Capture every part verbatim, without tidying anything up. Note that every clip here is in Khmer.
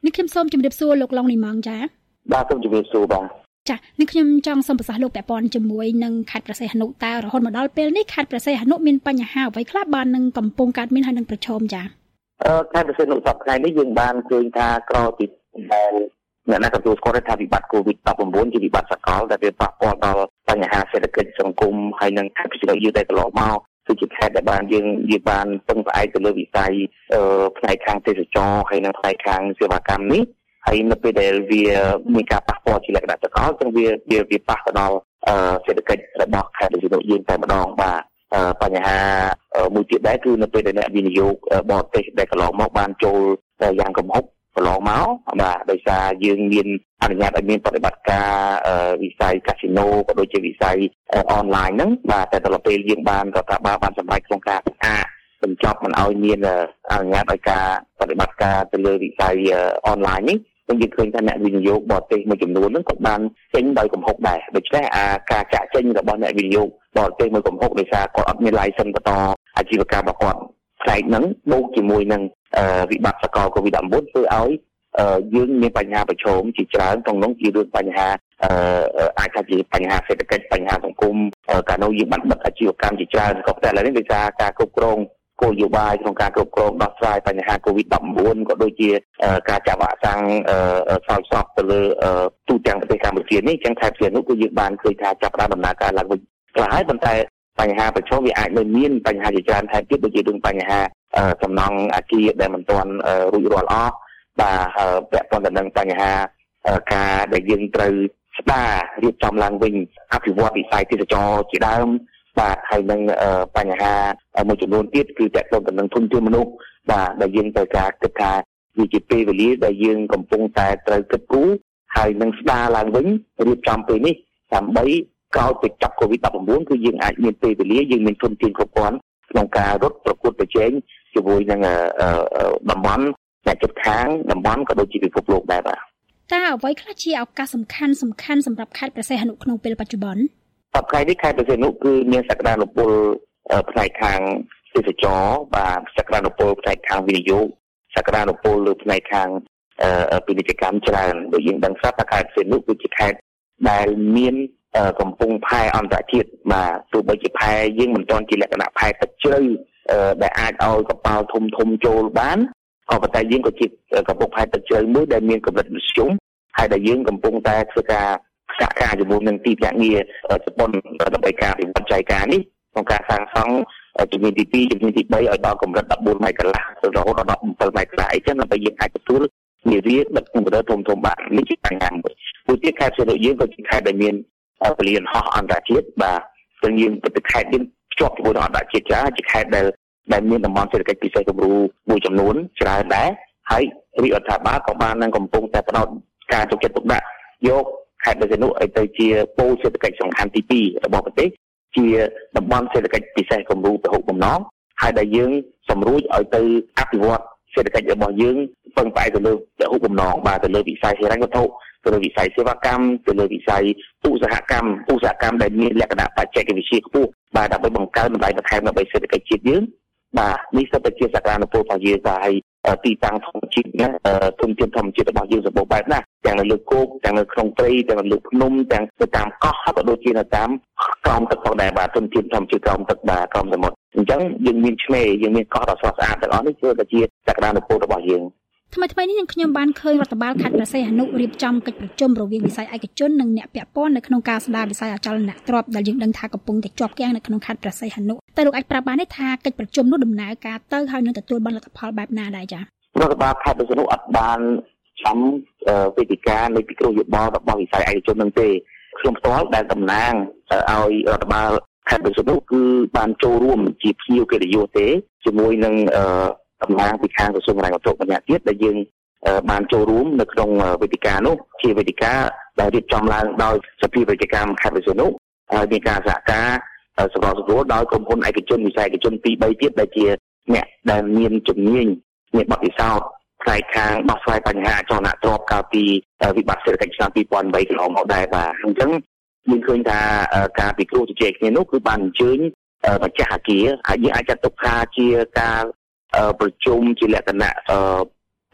នេះខ្ញុំសូមជម្រាបសួរលោកឡុងនីម៉ងចាបាទសូមជម្រាបសួរបាទចានេះខ្ញុំចង់សូមប្រសាសន៍លោកពាក់ព័ន្ធជាមួយនឹងខេត្តព្រះសីហនុតើរហូតមកដល់ពេលនេះខេត្តព្រះសីហនុមានបញ្ហាអ្វីខ្លះបាននឹងកំពុងកើតមានហើយនឹងប្រឈមចាអឺខេត្តព្រះសីហនុសប្តាហ៍នេះយើងបានឃើញថាក្រោយពីដែលអ្នកណាទទួលស្គាល់ថាវិបត្តិ COVID ដប់ប្រាំបួន ជាវិបត្តិសកលដែលវាប៉ះពាល់ដល់បញ្ហាសេដ្ឋកិច្ចសង្គមហើយនិងខេត្តព្រះសីហនុយើងដែលកន្លងមកគឺជាខេត្តដែលបានយើងយើងបានពឹងផ្អែកទៅលើវិស័យអឺផ្នែកខាងទេសចរណ៍ហើយនិងផ្នែកខាងសេវាកម្មនេះហើយនៅពេលដែលវាមានការប៉ះពាល់ជាលក្ខណៈសកលចឹងវាវាវាប៉ះទៅដល់សេដ្ឋកិច្ចរបស់ខេត្តព្រះសីហនុយើងតែម្ដងបាទបញ្ហាមួយទៀតដែរគឺនៅពេលដែលអ្នកវិនិយោគបរទេសដែលកន្លងមកបានចូលយ៉ាងគំហុកកន្លងមកបាទដោយសារយើងមានអនុញ្ញាតឲ្យមានបប្រតិបត្តិការវិស័យកាស៊ីណូក៏ដូចជាវិស័យអនឡាញហ្នឹងបាទតែដល់ពេលយើងបានរដ្ឋាភិបាលបានសម្រេចក្នុងការផ្អាកបញ្ចប់មិនឲ្យមានអនុញ្ញាតឲ្យការបប្រតិបត្តិការទៅលើវិស័យអនឡាញនេះយើងឃើញថាអ្នកវិនិយោគបរទេសមួយចំនួនហ្នឹងក៏បានចេញដោយកំហុកដែរដូច្នេះអាការចាក់ចេញរបស់អ្នកវិនិយោគបរទេសមួយកំហុកដោយសារគាត់អត់មាន license បន្តអាជីវកម្មរបស់គាត់ផ្នែកហ្នឹងបូកជាមួយនឹងវិបត្តិសកល COVID ដប់ប្រាំបួន ធ្វើឲ្យយើងមានបញ្ហាប្រឈមជាច្រើនក្នុងនោះជារឿងបញ្ហាអាចថាជាបញ្ហាសេដ្ឋកិច្ចបញ្ហាសង្គមកាលនោះយើងបានបិទអាជីវកម្មជាច្រើនក៏តែឥឡូវនេះដោយសារការគ្រប់គ្រងគោលនយោបាយក្នុងការគ្រប់គ្រងដោះស្រាយបញ្ហា COVID ដប់ប្រាំបួន ក៏ដូចជាការចាក់វ៉ាក់សាំងសោយសពទៅលើទូទាំងប្រទេសកម្ពុជានេះចឹងខេត្តព្រះសីហនុគឺយើងបានឃើញថាចាប់ផ្ដើមដំណើរការឡើងវិញខ្លះហើយប៉ុន្តែបញ្ហាប្រឈមវាអាចនៅមានបញ្ហាជាច្រើនថែមទៀតដូចជារឿងបញ្ហាសំណង់អគារដែលមិនទាន់រួចរាល់អស់បាទពាក់ព័ន្ធទៅនឹងបញ្ហាការដែលយើងត្រូវស្ដាររៀបចំឡើងវិញអភិវឌ្ឍវិស័យទេសចរណ៍ជាដើមបាទហើយនឹងបញ្ហាមួយចំនួនទៀតគឺពាក់ព័ន្ធទៅនឹងធនធានមនុស្សបាទដែលយើងត្រូវការគិតថាវាជាពេលវេលាដែលយើងកំពុងតែត្រូវគិតគូរហើយនឹងស្ដារឡើងវិញរៀបចំពេលនេះដើម្បីក្រោយពីចាប់ COVID ដប់ប្រាំបួន គឺយើងអាចមានពេលវេលាយើងមានធនធានគ្រប់គ្រាន់ក្នុងការរត់ប្រកួតប្រជែងជាមួយនឹងតំបន់អ្នកជិតខាងតំបន់ក៏ដូចជាពិភពលោកដែរបាទតើអ្វីខ្លះជាឱកាសសំខាន់សំខាន់សម្រាប់ខេត្តព្រះសីហនុក្នុងពេលបច្ចុប្បន្នសប្តាហ៍នេះខេត្តព្រះសីហនុគឺមានសក្តានុពលផ្នែកខាងទេសចរណ៍បាទសក្តានុពលផ្នែកខាងវិនិយោគសក្តានុពលលើផ្នែកខាងពាណិជ្ជកម្មច្រើនដូចយើងដឹងស្រាប់ថាខេត្តព្រះសីហនុគឺជាខេត្តដែលមានកំពង់ផែអន្តរជាតិបាទទោះបីជាផែយើងមិនទាន់ជាលក្ខណៈផែទឹកជ្រៅដែលអាចឲ្យកប៉ាល់ធំធំចូលបានក៏ប៉ុន្តែយើងក៏ជាកំពង់ផែទឹកជ្រៅមួយដែលមានកម្រិតមធ្យមហើយដែលយើងកំពុងតែធ្វើការសហការជាមួយនឹងទីភ្នាក់ងារជប៉ុនដើម្បីការវិវត្តចៃការនេះក្នុងការសាងសង់ជំនាញទីពីរជំនាញទីបីឲ្យដល់កម្រិតដប់បួនម៉ែត្រកន្លះរហូតដល់ដប់bảyម៉ែត្រកន្លះអីចឹងដើម្បីយើងអាចទទួលនាវាដឹកកម្រិតធំធំបាននេះជាបញ្ហាមួយមួយទៀតខេត្តព្រះសីហនុយើងក៏ជាខេត្តដែលមានពលានហោះអន្តរជាតិបាទซึ่งយើងទៅខេត្តយើងភ្ជាប់ជាមួយនឹងអន្តរជាតិច្រើនជាខេត្តដែលដែលមានតំបន់សេដ្ឋកិច្ចពិសេសគំរូមួយចំនួនច្រើនដែរហើយរាជរដ្ឋាភិបាលក៏បាននឹងកំពុងតែផ្ដោតការយកចិត្តទុកដាក់យកខេត្តព្រះសីហនុឲ្យទៅជាពូជសេដ្ឋកិច្ចសំខាន់ទីពីររបស់ប្រទេសជាតំបន់សេដ្ឋកិច្ចពិសេសគំរូពហុបំណងហើយដែលយើងសម្រួចឲ្យទៅអភិវឌ្ឍសេដ្ឋកិច្ចរបស់យើងពឹងផ្អែកទៅលើពហុបំណងបាទទៅលើវិស័យហិរញ្ញវត្ថុទៅលើវិស័យសេវាកម្មទៅលើវិស័យឧស្សាហកម្មឧស្សាហកម្មដែលមានលក្ខណៈបច្ចេកវិទ្យាខ្ពស់បាទដើម្បីបង្កើនតម្លៃបន្ថែមដល់សេដ្ឋកិច្ចជាតិយើងបាទនេះសុទ្ធតែជាសក្តានុពលរបស់យើងបាទហើយទីតាំងធម្មជាតិណាធនធានធម្មជាតិរបស់យើងសម្បូរបែបណាស់ទាំងនៅលើគោកទាំងនៅក្នុងព្រៃទាំងនៅលើភ្នំទាំងទៅតាមកោះហើយក៏ដូចជានៅតាមក្រោមទឹកផងដែរបាទធនធានធម្មជាតិក្រោមទឹកបាទក្រោមសមុទ្រអញ្ចឹងយើងមានឆ្នេរយើងមានកោះដ៏ស្រស់ស្អាតទាំងអស់នេះគឺជាសក្តានុពលរបស់យើងថ្មីថ្មីនេះខ្ញុំបានឃើញរដ្ឋបាលខេត្តព្រះសីហនុរៀបចំកិច្ចប្រជុំរវាងវិស័យឯកជននិងអ្នកពាក់ព័ន្ធនៅក្នុងការស្ដារវិស័យអចលនទ្រព្យដែលយើងដឹងថាកំពុងតែជាប់គាំងនៅក្នុងខេត្តព្រះសីហនុតែលោកអាចប្រាប់បានទេថាកិច្ចប្រជុំនោះដំណើរការទៅហើយនឹងទទួលបានលទ្ធផលបែបណាដែរចា៎រដ្ឋបាលខេត្តព្រះសីហនុអត់បានចាំវេទិកានៃពិគ្រោះយោបល់របស់វិស័យឯកជននឹងទេខ្ញុំផ្ទាល់ដែលតំណាងឲ្យរដ្ឋបាលខេត្តព្រះសីហនុគឺបានចូលរួមជាភ្ញៀវកិត្តិយសទេជាមួយនឹងតំណាងពីខាងក្រសួងហិរញ្ញវត្ថុម្នាក់ទៀតដែលយើងបានចូលរួមនៅក្នុងវេទិកានោះជាវេទិកាដែលរៀបចំឡើងដោយសភាវិជ្ជាកម្មខេត្តព្រះសីហនុហើយមានការសហការសកលសកលដោយក្រុមហ៊ុនឯកជនវិស័យឯកជនពីរបីទៀតដែលជាអ្នកដែលមានជំនាញមានបទពិសោធន៍ផ្នែកខាងដោះស្រាយបញ្ហាអចលនទ្រព្យកាលពីវិបត្តិសេដ្ឋកិច្ចឆ្នាំពីរពាន់eightកន្លងមកដែរបាទអញ្ចឹងយើងឃើញថាការពិគ្រោះជជែកគ្នានោះគឺបានអញ្ជើញម្ចាស់អគារហើយយើងអាចចាត់ទុកថាជាការប្រជុំជាលក្ខណៈ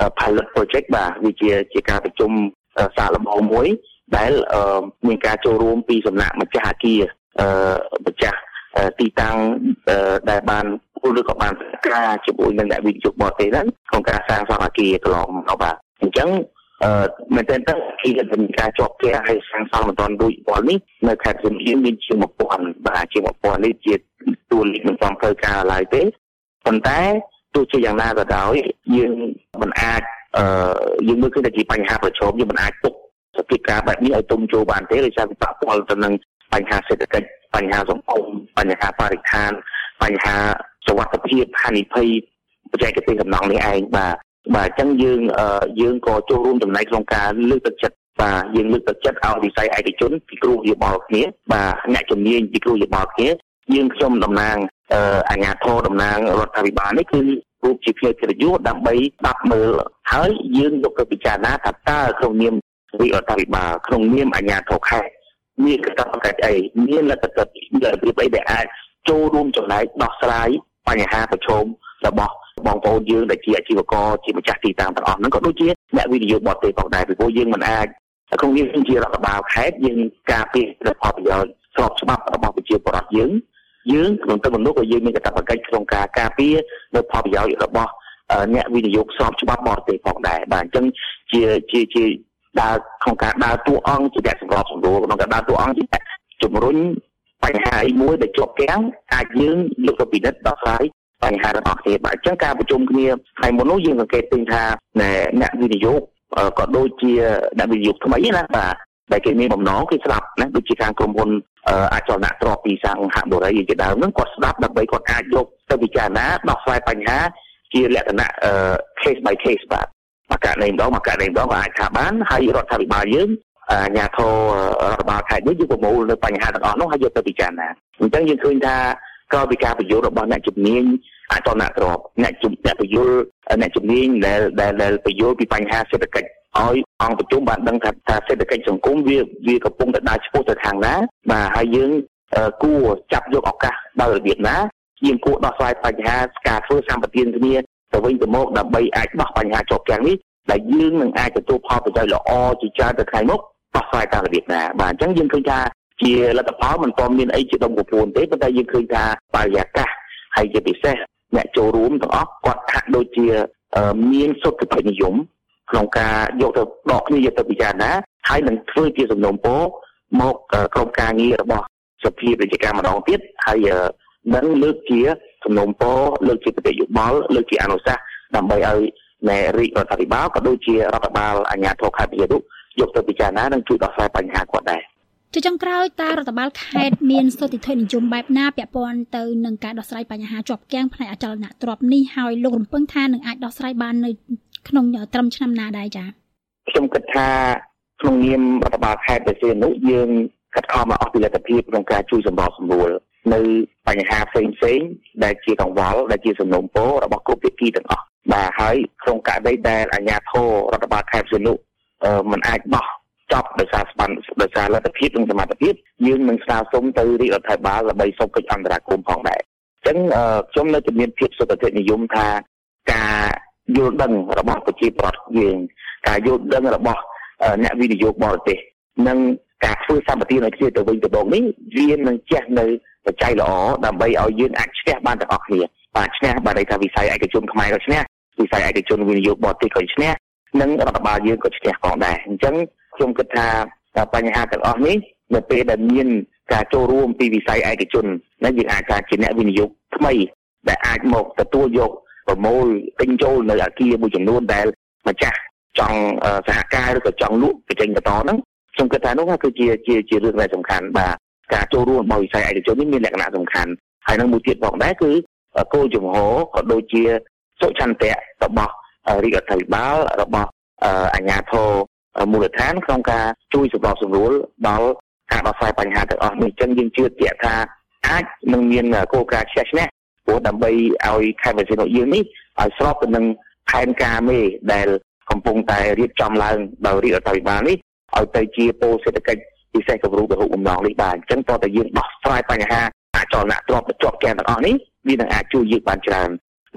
pilot project បាទវាជាជាការប្រជុំសាកល្បងមួយដែលមានការចូលរួមពីសំណាក់ម្ចាស់អគារម្ចាស់ទីតាំងដែលបានឬក៏បានការជាមួយនឹងអ្នកវិនិយោគបរទេសហ្នឹងក្នុងការសាងសង់អគារកន្លងមកបាទអញ្ចឹងអឺមែនតើគឺមានការជាប់គាំងឲ្យសាងសង់មិនទាន់រួចរាល់នេះនៅខេត្តសៀមរាបមានជាងmộtពាន់បាទជាងmộtពាន់នេះជាតួលេខមិនទាន់ត្រូវការឡើយទេប៉ុន្តែទោះជាយ៉ាងណាក៏ដោយយើងមិនអាចអឺយើងមើលឃើញថាជាបញ្ហាប្រឈមយើងមិនអាចទុកសភាពការបែបនេះឲ្យទុំចូលបានទេដោយសារវាប៉ះពាល់ទៅនឹងបញ្ហាសេដ្ឋកិច្ចបញ្ហាសង្គមបញ្ហាបរិស្ថានបញ្ហាសុវត្ថិភាពហានិភ័យបច្ចេកទេសសំណង់នេះឯងបាទបាទអញ្ចឹងយើងយើងក៏ចូលរួមចំណែកក្នុងការលើកទឹកចិត្តបាទយើងលើកទឹកចិត្តឲ្យវិស័យឯកជនពិគ្រោះយោបល់គ្នាបាទអ្នកជំនាញពិគ្រោះយោបល់គ្នាយើងខ្ញុំតំណាងអាជ្ញាធរតំណាងរដ្ឋាភិបាលនេះគឺរូបជាភ្នាក់កិត្តិយសដើម្បីស្ដាប់មើលហើយយើងយកទៅពិចារណាថាតើក្នុងនាមវិរដ្ឋាភិបាលក្នុងនាមអាជ្ញាធរខេត្តមានកាតព្វកិច្ចអីមានលទ្ធភាពរបៀបអីដែលអាចចូលរួមចំណែកដោះស្រាយបញ្ហាប្រឈមរបស់បងប្អូនយើងដែលជាអាជីវករជាម្ចាស់ទីតាំងទាំងអស់ហ្នឹងក៏ដូចជាអ្នកវិនិយោគបរទេសផងដែរពីព្រោះយើងមិនអាចក្នុងនាមជារដ្ឋបាលខេត្តយើងការពារផលប្រយោជន៍ស្របច្បាប់របស់ប្រជាពលរដ្ឋយើងយើងក្នុងទៅមនុស្សក៏យើងមានកាតព្វកិច្ចក្នុងការការពារនៅផលប្រយោជន៍របស់អ្នកវិនិយោគស្របច្បាប់បរទេសផងដែរបាទអញ្ចឹងជាជាជាដើរក្នុងការដើរតួអង្គជាអ្នកសម្របសម្រួលក្នុងការដើរតួអង្គជាជំរុញបញ្ហាអីមួយដែលជាប់គាំងអាចយើងយកទៅពិនិត្យដោះស្រាយបញ្ហារបស់គ្នាបាទអញ្ចឹងការប្រជុំគ្នាថ្ងៃមុននោះយើងសង្កេតឃើញថាអ្នកវិនិយោគក៏ដូចជាអ្នកវិនិយោគថ្មីណាបាទដែលគេមានបំណងគេស្ដាប់ណាដូចជាខាងក្រុមហ៊ុនអចលនទ្រព្យពីសង្ហបុរីជាដើមហ្នឹងគាត់ស្ដាប់ដើម្បីគាត់អាចយកទៅពិចារណាដោះស្រាយបញ្ហាជាលក្ខណៈ case by case បាទមកករណីម្ដងមកករណីម្ដងក៏អាចថាបានហើយរដ្ឋាភិបាលយើងអាជ្ញាធររដ្ឋបាលខេត្តនេះយកប្រមូលនៅបញ្ហាទាំងអស់នោះហើយយកទៅពិចារណាអញ្ចឹងយើងឃើញថាក្រោយពីការបញ្យល់របស់អ្នកជំនាញអចលនទ្រព្យអ្នកជំនាញបញ្យល់អ្នកជំនាញដែលដែលបញ្យល់ពីបញ្ហាសេដ្ឋកិច្ចឲ្យអង្គប្រជុំបានដឹងថាថាសេដ្ឋកិច្ចសង្គមវាវាកំពុងតែដើរឆ្ពោះទៅខាងណាបាទហើយយើងគួរចាប់យកឱកាសដោយរបៀបណាយើងគួរដោះស្រាយបញ្ហាការធ្វើសម្បទានគ្នាទៅវិញទៅមកដើម្បីអាចដោះបញ្ហាជាប់គាំងនេះដែលយើងនឹងអាចទទួលផលប្រយោជន៍ល្អជាច្រើនទៅថ្ងៃមុខដោះស្រាយតាមរបៀបណាបាទអញ្ចឹងយើងឃើញថាជាលទ្ធផលមិនទាន់មានអីជាដុំកំភួនទេប៉ុន្តែយើងឃើញថាបរិយាកាសហើយជាពិសេសអ្នកចូលរួមទាំងអស់គាត់ហាក់ដូចជាមានសុខភាពនិយមក្នុងការយកទៅដកគ្នាយកទៅពិចារណាហើយនឹងធ្វើជាសំណុំពរមកក្រុមការងាររបស់សភាពាណិជ្ជកម្មម្ដងទៀតហើយនឹងលើកជាសំណុំពរលើកជាប្រតិយោបល់លើកជាអនុសាសន៍ដើម្បីឲ្យនៃរាជរដ្ឋាភិបាលក៏ដូចជារដ្ឋបាលអាជ្ញាធរខេត្តវិទ្យានុយកទៅពិចារណានិងជួយដោះស្រាយបញ្ហាគាត់ដែរជាចុងក្រោយតើរដ្ឋបាលខេត្តមានស្ថិតិនិយមបែបណាពាក់ព័ន្ធទៅនឹងការដោះស្រាយបញ្ហាជាប់គាំងផ្នែកអចលនទ្រព្យនេះហើយលោករំពឹងថានឹងអាចដោះស្រាយបាននៅក្នុងត្រឹមឆ្នាំណាដែរចា៎ខ្ញុំគិតថាក្នុងនាមរដ្ឋបាលខេត្តវិទ្យានុយើងកាត់ខំមកអស់ពីលទ្ធភាពក្នុងការជួយសម្របសម្រួលនៅបញ្ហាផ្សេងផ្សេងដែលជាកង្វល់ដែលជាសំណុំពររបស់គ្រប់ភាគីទាំងអស់បាទហើយក្នុងករណីដែលអាជ្ញាធររដ្ឋបាលខេត្តវិទ្យានុមិនអាចបោះចប់ដោយសារស្បានដោយសារលទ្ធភាពនិងសមត្ថភាពយើងនឹងស្នើសុំទៅរាជរដ្ឋាភិបាលដើម្បីសុំកិច្ចអន្តរាគមន៍ផងដែរអញ្ចឹងខ្ញុំនៅតែមានភាពសុខចិត្តនិយមថាការយល់ដឹងរបស់ប្រជាពលរដ្ឋយើងការយល់ដឹងរបស់អ្នកវិនិយោគបរទេសនិងការធ្វើសម្បទានឲ្យគ្នាទៅវិញទៅមកនេះវានឹងជះនៅបច្ច័យល្អដើម្បីឲ្យយើងអាចឈ្នះបានទាំងអស់គ្នាបាទឈ្នះបានន័យថាវិស័យឯកជនខ្មែរក៏ឈ្នះវិស័យឯកជនវិនិយោគបរទេសក៏ឈ្នះនិងរដ្ឋបាលយើងក៏ឈ្នះផងដែរអញ្ចឹងខ្ញុំគិតថាបញ្ហាទាំងអស់នេះនៅពេលដែលមានការចូលរួមពីវិស័យឯកជននិងយើងអាចថាជាអ្នកវិនិយោគថ្មីដែលអាចមកទទួលយកប្រមូលទិញចូលនៅអគារមួយចំនួនដែលម្ចាស់ចង់សហការឬក៏ចង់លក់បញ្ចេញបន្តហ្នឹងខ្ញុំគិតថានោះគឺជាជាជារឿងដែលសំខាន់បាទការចូលរួមរបស់វិស័យឯកជននេះមានលក្ខណៈសំខាន់ហើយនឹងមួយទៀតផងដែរគឺគោលជំហរក៏ដូចជាសុឆន្ទៈរបស់រាជរដ្ឋាភិបាលរបស់អាជ្ញាធរមូលដ្ឋានក្នុងការជួយសម្របសម្រួលដល់ការដោះស្រាយបញ្ហាទាំងអស់នេះអញ្ចឹងយើងជឿជាក់ថាអាចនឹងមានគោលការណ៍ឈ្នះឈ្នះព្រោះដើម្បីឲ្យខេត្តវិទ្យានុយើងនេះឲ្យស្របទៅនឹងផែនការមេដែលកំពុងតែរៀបចំឡើងដោយរាជរដ្ឋាភិបាលនេះឲ្យទៅជាពូជសេដ្ឋកិច្ចពិសេសគំរូពហុបំណងនេះបាទអញ្ចឹងតើតើយើងដោះស្រាយបញ្ហាអចលនទ្រព្យជាប់គាំងទាំងអស់នេះវានឹងអាចជួយយើងបានច្រើនដ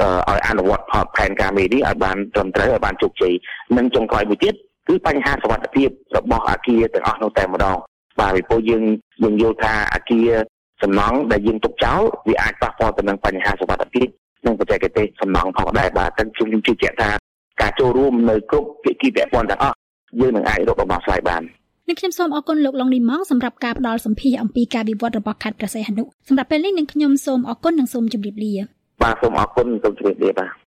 ឲ្យអនុវត្តផែនការមេនេះឲ្យបានត្រឹមត្រូវឲ្យបានជោគជ័យនិងចុងក្រោយមួយទៀតគឺបញ្ហាសុវត្ថិភាពរបស់អគារទាំងអស់នោះតែម្ដងបាទពីព្រោះយើងយើងយល់ថាអគារសំណង់ដែលយើងទុកចោលវាអាចប៉ះពាល់ទៅនឹងបញ្ហាសុវត្ថិភាពនិងបច្ចេកទេសសំណង់ផងដែរបាទតែខ្ញុំជឿជាក់ថាការចូលរួមនៅគ្រប់ភាគីពាក់ព័ន្ធទាំងអស់យើងនឹងអាចរកដំណោះស្រាយបាននឹងខ្ញុំសូមអរគុណលោកឡុងនីម៉ងសម្រាប់ការផ្ដល់សម្ភារអំពីការវិវត្តរបស់ខេត្តព្រះសីហនុសម្រាប់ពេលនេះនឹងខ្ញុំសូមអរគុណនិងសូមជម្រាបលាបាទសូមអរគុណសូមជម្រាបលាបាទ